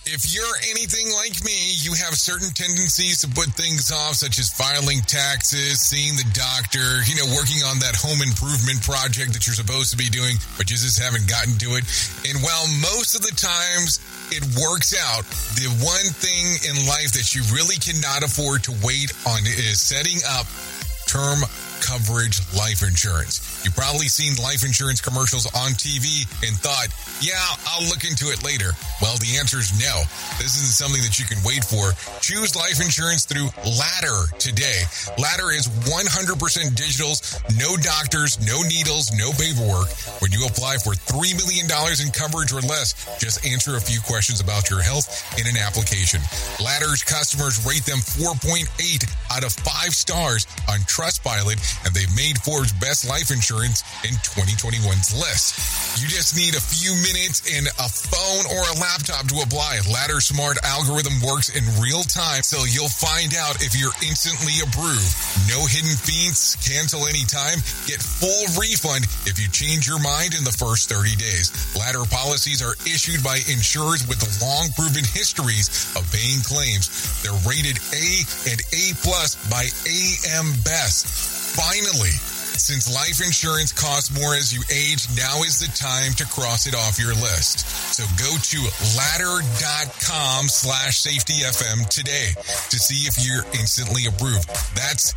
If you're anything like me, you have certain tendencies to put things off, such as filing taxes, seeing the doctor, you know, working on that home improvement project that you're supposed to be doing, but you just haven't gotten to it. And while most of the times it works out, the one thing in life that you really cannot afford to wait on is setting up term coverage life insurance. You've probably seen life insurance commercials on T V and thought, yeah, I'll look into it later. Well, the answer is no. This isn't something that you can wait for. Choose life insurance through Ladder today. Ladder is one hundred percent digitals, no doctors, no needles, no paperwork. When you apply for three million dollars in coverage or less, just answer a few questions about your health in an application. Ladder's customers rate them four point eight out of five stars on Trustpilot, and they've made Forbes Best Life Insurance in twenty twenty-one's list. You just need a few minutes and a phone or a laptop to apply. Ladder's smart algorithm works in real time, so you'll find out if you're instantly approved. No hidden fees, cancel anytime, get full refund if you change your mind in the first thirty days. Ladder policies are issued by insurers with long proven histories of paying claims. They're rated A and A plus by A M Best. Finally, since life insurance costs more as you age, now is the time to cross it off your list. So go to ladder.com slash safetyfm today to see if you're instantly approved. That's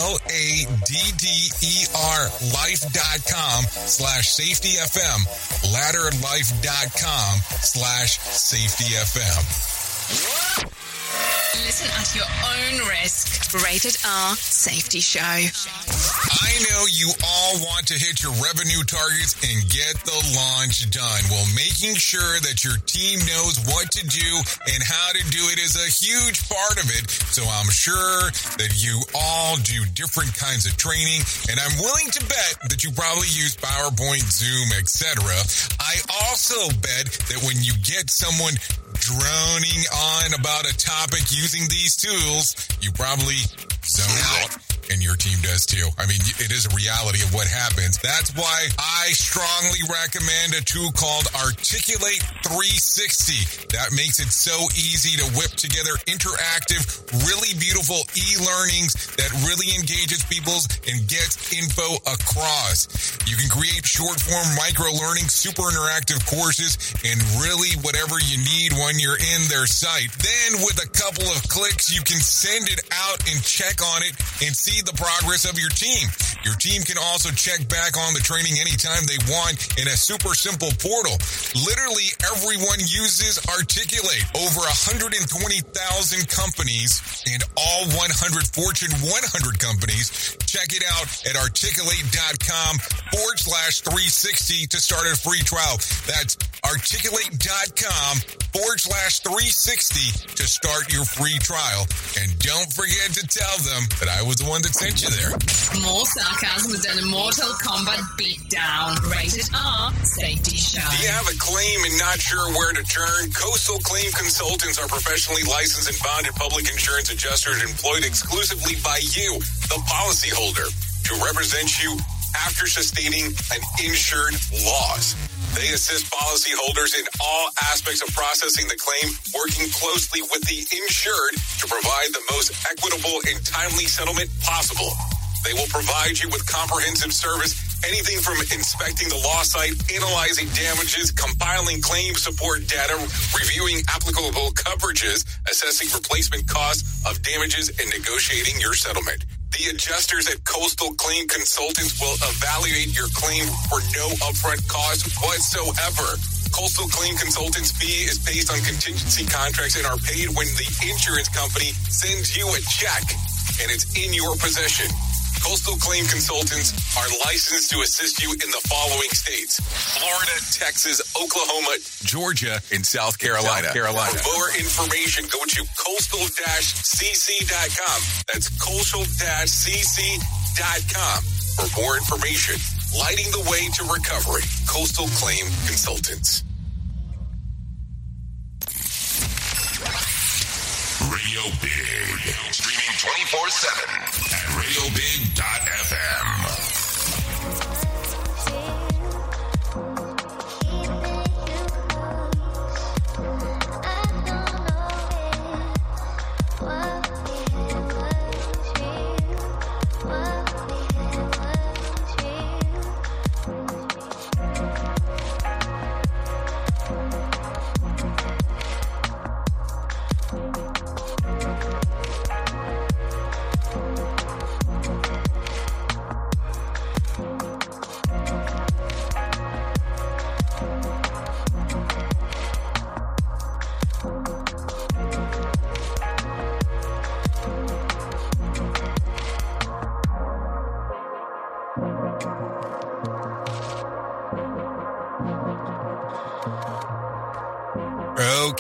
L-A-D-D-E-R life.com slash safetyfm. Ladderlife.com slash safetyfm. Listen at your own risk. Rated R Safety Show. I know you all want to hit your revenue targets and get the launch done. Well, making sure that your team knows what to do and how to do it is a huge part of it. So I'm sure that you all do different kinds of training, and I'm willing to bet that you probably use PowerPoint, Zoom, et cetera. I also bet that when you get someone droning on about a topic using these tools, you probably zone out. And your team does too. I mean, it is a reality of what happens. That's why I strongly recommend a tool called Articulate three sixty. That makes it so easy to whip together interactive, really beautiful e-learnings that really engages people and gets info across. You can create short-form micro-learning, super interactive courses, and really whatever you need when you're in their site. Then with a couple of clicks, you can send it out and check on it and see the progress of your team. Your team can also check back on the training anytime they want in a super simple portal. Literally everyone uses Articulate. Over one hundred twenty thousand companies and all one hundred Fortune one hundred companies. Check it out at articulate.com forward slash 360 to start a free trial. That's articulate.com forward slash 360 to start your free trial. And don't forget to tell them that I was the one that sent you there. More sarcasm than a Mortal Kombat beatdown. Rated R Safety Show. Do you have a claim and not sure where to turn? Coastal Claim Consultants are professionally licensed and bonded public insurance adjusters employed exclusively by you, the policyholder, to represent you after sustaining an insured loss. They assist policyholders in all aspects of processing the claim, working closely with the insured to provide the most equitable and timely settlement possible. They will provide you with comprehensive service, anything from inspecting the loss site, analyzing damages, compiling claim support data, reviewing applicable coverages, assessing replacement costs of damages, and negotiating your settlement. The adjusters at Coastal Claim Consultants will evaluate your claim for no upfront cost whatsoever. Coastal Claim Consultants' fee is based on contingency contracts and are paid when the insurance company sends you a check and it's in your possession. Coastal Claim Consultants are licensed to assist you in the following states: Florida, Texas, Oklahoma, Georgia, and South Carolina. South Carolina. For more information, go to coastal dash c c dot com. That's coastal dash c c dot com. For more information, lighting the way to recovery. Coastal Claim Consultants. Radio Big. Streaming twenty-four seven at radio big dot f m.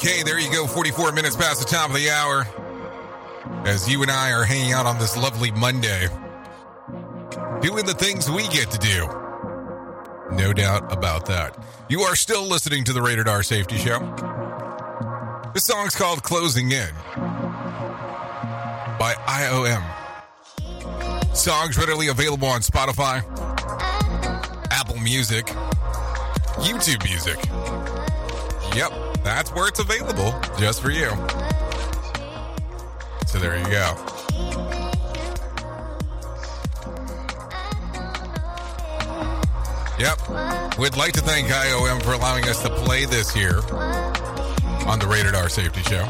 Okay, there you go. forty-four minutes past the top of the hour. As you and I are hanging out on this lovely Monday, doing the things we get to do. No doubt about that. You are still listening to the Rated R Safety Show. This song's called Closing In by I O M. Songs readily available on Spotify, Apple Music, YouTube Music. Yep, that's where it's available just for you. So there you go. Yep. We'd like to thank I O M for allowing us to play this here on the Rated R Safety Show.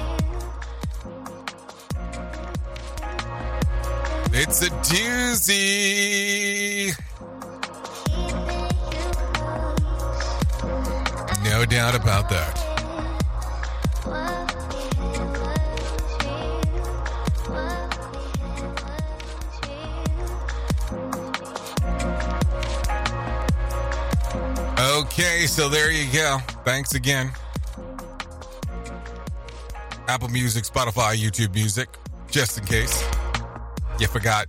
It's a doozy. No doubt about that. Okay, so there you go. Thanks again. Apple Music, Spotify, YouTube Music, just in case you forgot.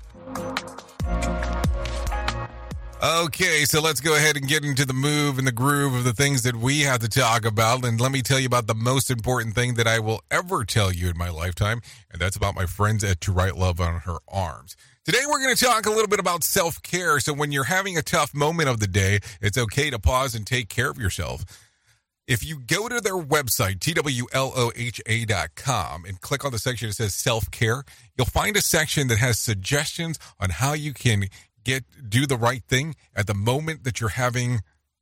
Okay, so let's go ahead and get into the move and the groove of the things that we have to talk about. And let me tell you about the most important thing that I will ever tell you in my lifetime, and that's about my friends at To Write Love on Her Arms. Today, we're going to talk a little bit about self-care. So when you're having a tough moment of the day, it's okay to pause and take care of yourself. If you go to their website, T W L O H A dot com, and click on the section that says self-care, you'll find a section that has suggestions on how you can get do the right thing at the moment that you're having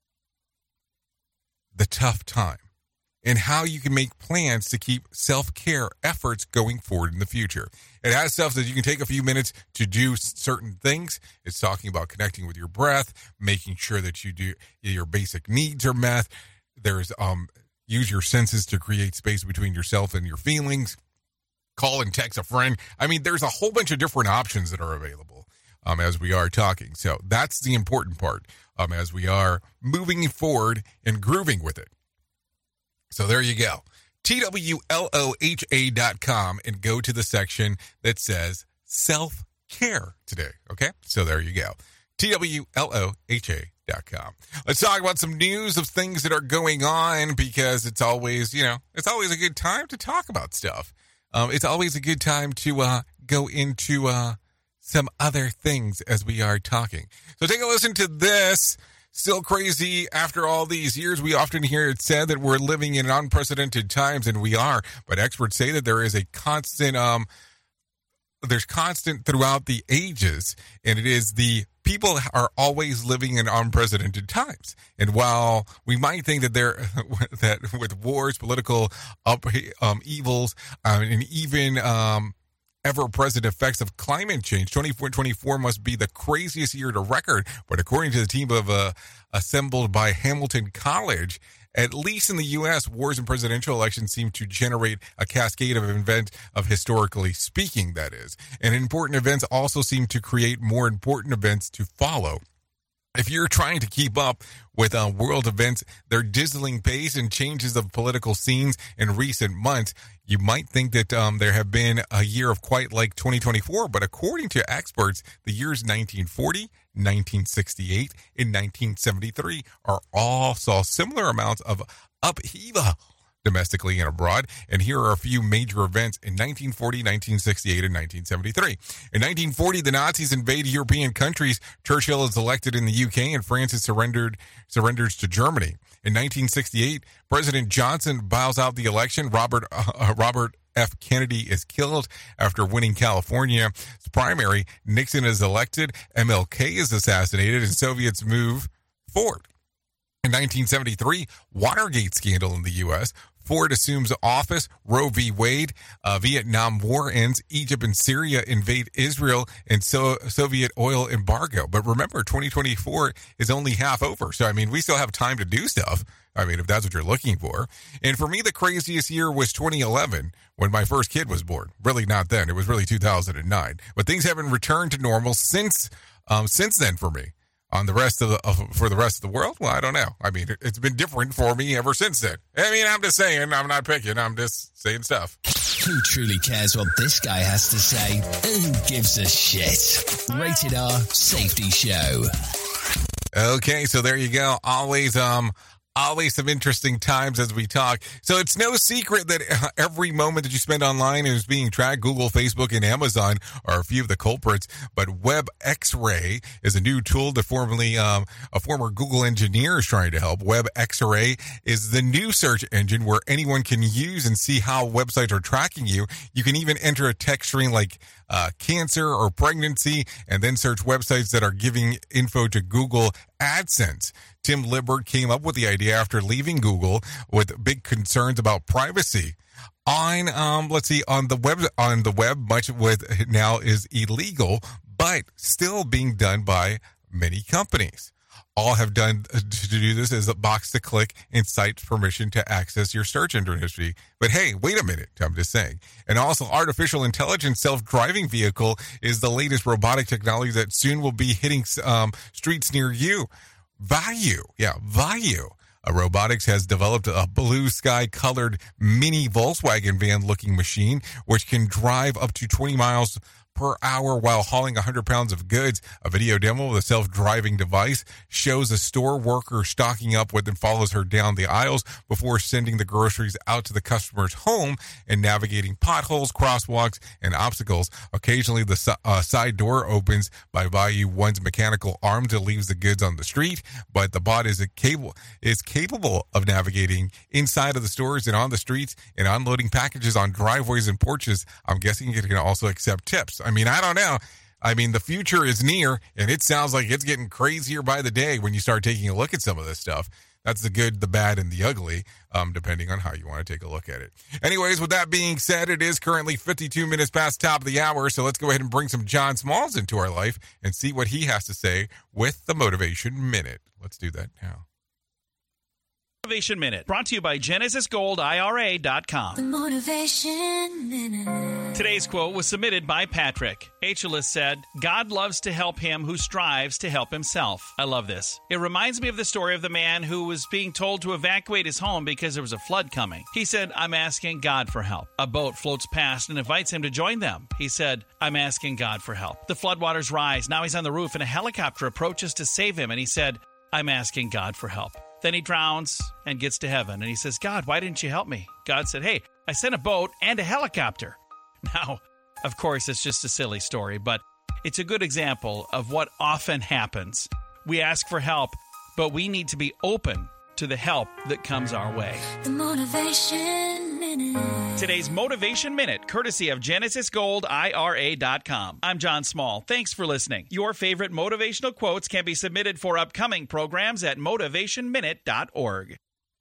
the tough time, and how you can make plans to keep self-care efforts going forward in the future. It has stuff that you can take a few minutes to do certain things. It's talking about connecting with your breath, making sure that you do your basic needs are met. There's um use your senses to create space between yourself and your feelings. Call and text a friend. I mean, there's a whole bunch of different options that are available um, as we are talking. So that's the important part um, as we are moving forward and grooving with it. So there you go. T W L O H A dot com and go to the section that says self-care today. Okay? So there you go. T W L O H A dot com. Let's talk about some news of things that are going on, because it's always, you know, it's always a good time to talk about stuff. Um, it's always a good time to uh, go into uh, some other things as we are talking. So take a listen to this. Still crazy after all these years. We often hear it said that we're living in unprecedented times, and we are. But experts say that there is a constant, um, there's constant throughout the ages, and it is the people are always living in unprecedented times. And while we might think that there, that with wars, political up, um, evils, um, and even um, ever-present effects of climate change, twenty twenty-four must be the craziest year to record. But according to the team of uh, assembled by Hamilton College, at least in the U S, wars and presidential elections seem to generate a cascade of events of historically speaking, that is. And important events also seem to create more important events to follow. If you're trying to keep up with uh, world events, their dizzying pace and changes of political scenes in recent months, you might think that um, there have been a year of quite like twenty twenty-four, but according to experts, the years nineteen forty, nineteen sixty-eight, and nineteen seventy-three are all saw similar amounts of upheaval domestically and abroad. And here are a few major events in nineteen forty, nineteen sixty-eight, and nineteen seventy-three. In nineteen forty, the Nazis invade European countries. Churchill is elected in the U K, and France is surrendered surrenders to Germany. In nineteen sixty-eight, President Johnson bows out the election. Robert uh, Robert F. Kennedy is killed after winning California's primary. Nixon is elected. M L K is assassinated, and Soviets move forward. In nineteen seventy-three, Watergate scandal in the U S. Ford assumes office. Roe v. Wade. Uh, Vietnam War ends. Egypt and Syria invade Israel, and so Soviet oil embargo. But remember, twenty twenty-four is only half over. So, I mean, we still have time to do stuff. I mean, if that's what you're looking for. And for me, the craziest year was twenty eleven, when my first kid was born. Really not then. It was really two thousand nine. But things haven't returned to normal since um, since then for me. On the rest of the of, for the rest of the world, well, I don't know. I mean, it's been different for me ever since then. I mean, I'm just saying. I'm not picking. I'm just saying stuff. Who truly cares what this guy has to say? Who gives a shit? Rated R Safety Show. Okay, so there you go. Always, um, always some interesting times as we talk. So it's no secret that every moment that you spend online is being tracked. Google, Facebook, and Amazon are a few of the culprits. But WebXray is a new tool that formerly um, a former Google engineer is trying to help. WebXray is the new search engine where anyone can use and see how websites are tracking you. You can even enter a text string like uh, cancer or pregnancy and then search websites that are giving info to Google AdSense. Tim Lippert came up with the idea after leaving Google with big concerns about privacy. On, um, let's see, on the web, on the web, much with now is illegal, but still being done by many companies. All have done to do this is a box to click and cite permission to access your search engine history. But hey, wait a minute, I'm just saying. And also, artificial intelligence self-driving vehicle is the latest robotic technology that soon will be hitting um, streets near you. Vayu, yeah, Vayu. Uh, Robotics has developed a blue sky colored mini Volkswagen van looking machine, which can drive up to twenty miles per hour while hauling one hundred pounds of goods. A video demo of the self-driving device shows a store worker stocking up with and follows her down the aisles before sending the groceries out to the customer's home and navigating potholes, crosswalks, and obstacles. Occasionally, the uh, side door opens by Vayu one's mechanical arm that leaves the goods on the street, but the bot is, a cable, is capable of navigating inside of the stores and on the streets and unloading packages on driveways and porches. I'm guessing it can also accept tips. I mean, I don't know. I mean, the future is near, and it sounds like it's getting crazier by the day when you start taking a look at some of this stuff. That's the good, the bad, and the ugly, um, depending on how you want to take a look at it. Anyways, with that being said, it is currently fifty-two minutes past top of the hour, so let's go ahead and bring some John Smalls into our life and see what he has to say with the Motivation Minute. Let's do that now. Motivation Minute, brought to you by Genesis Gold I R A dot com. The Motivation Minute. Today's quote was submitted by Patrick. Achilles said, "God loves to help him who strives to help himself." I love this. It reminds me of the story of the man who was being told to evacuate his home because there was a flood coming. He said, "I'm asking God for help." A boat floats past and invites him to join them. He said, "I'm asking God for help." The floodwaters rise. Now he's on the roof and a helicopter approaches to save him, and he said, "I'm asking God for help." Then he drowns and gets to heaven, and he says, "God, why didn't you help me?" God said, "Hey, I sent a boat and a helicopter." Now, of course, it's just a silly story, but it's a good example of what often happens. We ask for help, but we need to be open to the help that comes our way. The Motivation Minute. Today's Motivation Minute, courtesy of Genesis Gold I R A dot com. I'm John Small. Thanks for listening. Your favorite motivational quotes can be submitted for upcoming programs at motivation minute dot org.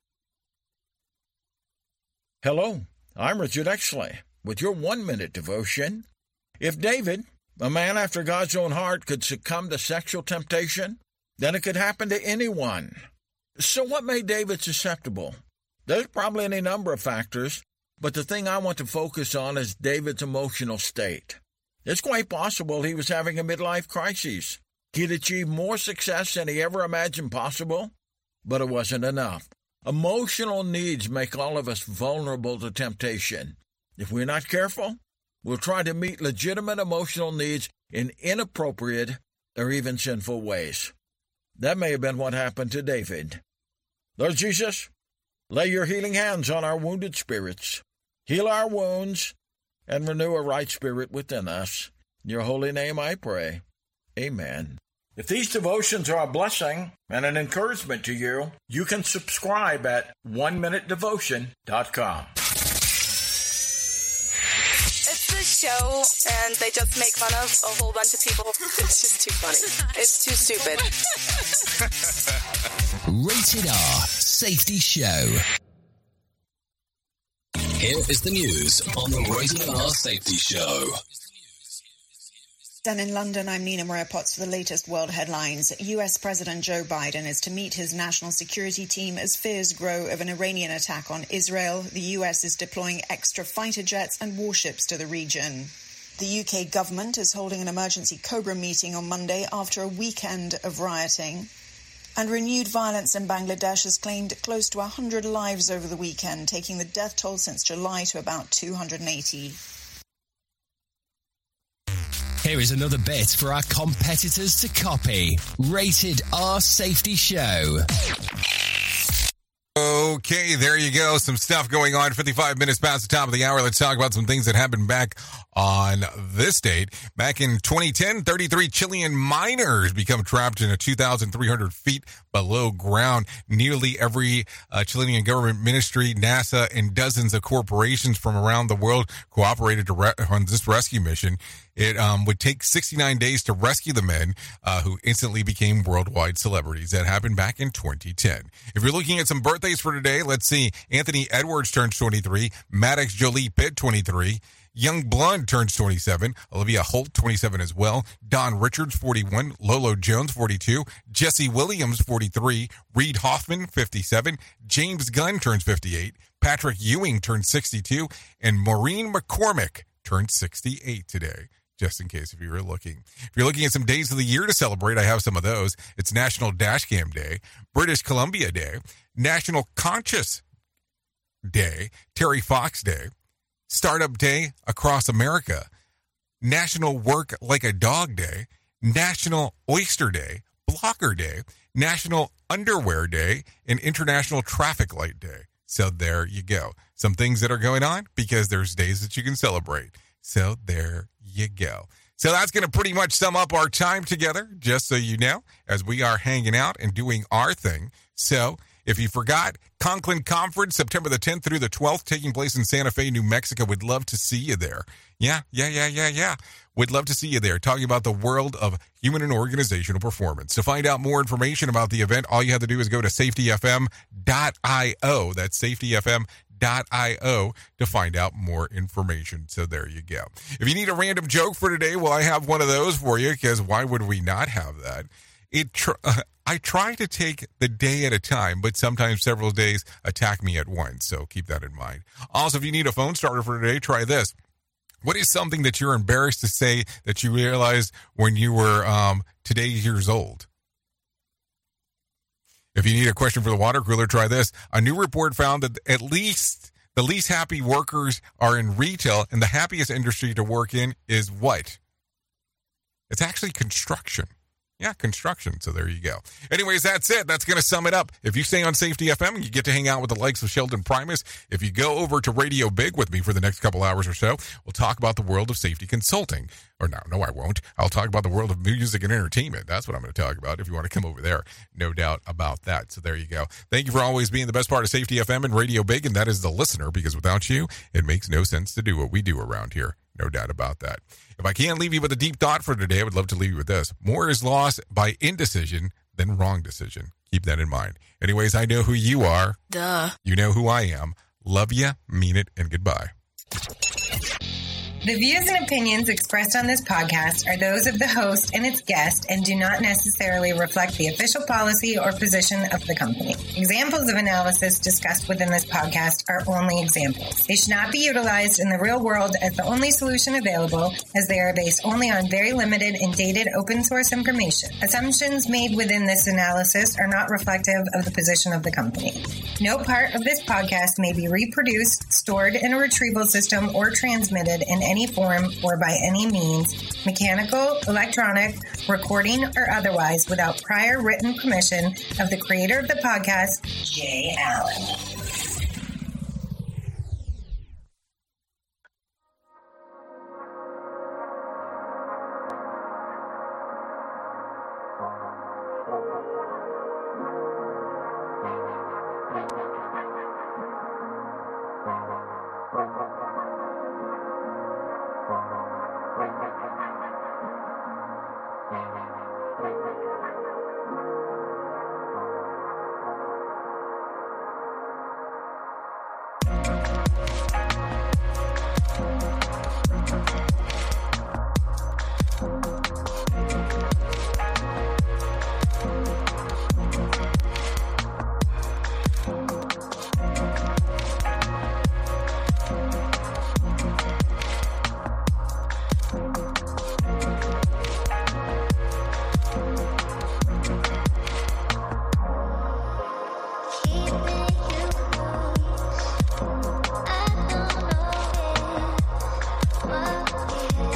Hello, I'm Richard Exley with your one-minute devotion. If David, a man after God's own heart, could succumb to sexual temptation, then it could happen to anyone. So what made David susceptible? There's probably any number of factors, but the thing I want to focus on is David's emotional state. It's quite possible he was having a midlife crisis. He'd achieved more success than he ever imagined possible, but it wasn't enough. Emotional needs make all of us vulnerable to temptation. If we're not careful, we'll try to meet legitimate emotional needs in inappropriate or even sinful ways. That may have been what happened to David. Lord Jesus, lay your healing hands on our wounded spirits. Heal our wounds and renew a right spirit within us. In your holy name I pray. Amen. If these devotions are a blessing and an encouragement to you, you can subscribe at one minute devotion dot com. It's this show, and they just make fun of a whole bunch of people. It's just too funny. It's too stupid. Rated R Safety Show. Here is the news on the Rated R Safety Show. And in London, I'm Nina Maria Potts for the latest world headlines. U S President Joe Biden is to meet his national security team as fears grow of an Iranian attack on Israel. The U S is deploying extra fighter jets and warships to the region. The U K government is holding an emergency COBRA meeting on Monday after a weekend of rioting. And renewed violence in Bangladesh has claimed close to one hundred lives over the weekend, taking the death toll since July to about two hundred eighty. Here is another bit for our competitors to copy. Rated R Safety Show. Okay, there you go. Some stuff going on. fifty-five minutes past the top of the hour. Let's talk about some things that happened back on this date. Back in twenty ten, thirty-three Chilean miners become trapped in a two thousand three hundred feet below ground. Nearly every uh, Chilean government ministry, NASA, and dozens of corporations from around the world cooperated to re- on this rescue mission. It um, would take sixty-nine days to rescue the men uh, who instantly became worldwide celebrities. That happened back in twenty ten. If you're looking at some birthdays for today, let's see. Anthony Edwards turns twenty-three. Maddox Jolie Pitt, twenty-three. Young Blonde turns twenty-seven. Olivia Holt, twenty-seven as well. Don Richards, forty-one. Lolo Jones, forty-two. Jesse Williams, forty-three. Reed Hoffman, fifty-seven. James Gunn turns fifty-eight. Patrick Ewing turns sixty-two. And Maureen McCormick turns sixty-eight today. Just in case if you were looking. If you're looking at some days of the year to celebrate, I have some of those. It's National Dashcam Day, British Columbia Day, National Conscious Day, Terry Fox Day, Startup Day across America, National Work Like a Dog Day, National Oyster Day, Blocker Day, National Underwear Day, and International Traffic Light Day. So there you go. Some things that are going on because there's days that you can celebrate. So there you go. So that's going to pretty much sum up our time together, just so you know, as we are hanging out and doing our thing. So if you forgot, Conklin Conference, September the tenth through the twelfth, taking place in Santa Fe, New Mexico. We'd love to see you there. Yeah, yeah, yeah, yeah, yeah. We'd love to see you there, talking about the world of human and organizational performance. To find out more information about the event, all you have to do is go to safety f m dot i o. That's safety f m dot i o to find out more information. So there you go. If you need a random joke for today, well, I have one of those for you, because why would we not have that? It tr- uh, I try to take the day at a time, but sometimes several days attack me at once, so keep that in mind. Also, if you need a phone starter for today, try this. What is something that you're embarrassed to say that you realized when you were um, today years old? If you need a question for the water cooler, try this. A new report found that at least the least happy workers are in retail, and the happiest industry to work in is what? It's actually construction. Yeah, construction. So there you go. Anyways, that's it. That's going to sum it up. If you stay on Safety F M, you get to hang out with the likes of Sheldon Primus. If you go over to Radio Big with me for the next couple hours or so, we'll talk about the world of safety consulting. Or no, no, I won't. I'll talk about the world of music and entertainment. That's what I'm going to talk about if you want to come over there. No doubt about that. So there you go. Thank you for always being the best part of Safety F M and Radio Big, and that is the listener, because without you, it makes no sense to do what we do around here. No doubt about that. If I can't leave you with a deep thought for today, I would love to leave you with this. More is lost by indecision than wrong decision. Keep that in mind. Anyways, I know who you are. Duh. You know who I am. Love ya, mean it, and goodbye. The views and opinions expressed on this podcast are those of the host and its guest and do not necessarily reflect the official policy or position of the company. Examples of analysis discussed within this podcast are only examples. They should not be utilized in the real world as the only solution available, as they are based only on very limited and dated open source information. Assumptions made within this analysis are not reflective of the position of the company. No part of this podcast may be reproduced, stored in a retrieval system, or transmitted in any form or by any means, mechanical, electronic, recording, or otherwise, without prior written permission of the creator of the podcast, Jay Allen. Thank you.